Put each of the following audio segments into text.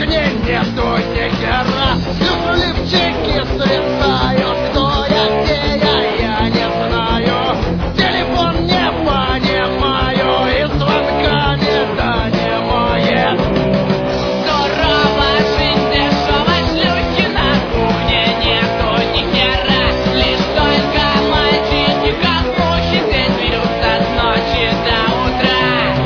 кухне нету ни хера. Слышу лифчики свисают, кто я, где я не знаю. Телефон не понимаю и звонками донимает. Здорово, жизнь дешево, шлюхи на кухне нету ни хера. Лишь только мальчики, как мухи, здесь бьются с ночи до утра.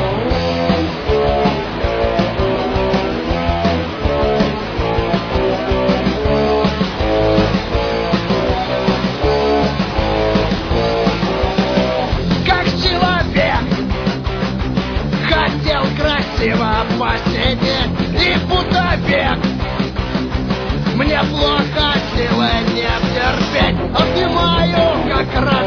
Как человек хотел красиво посидеть и будто век. Мне плохо, силы не терпеть. Обнимаю, как раз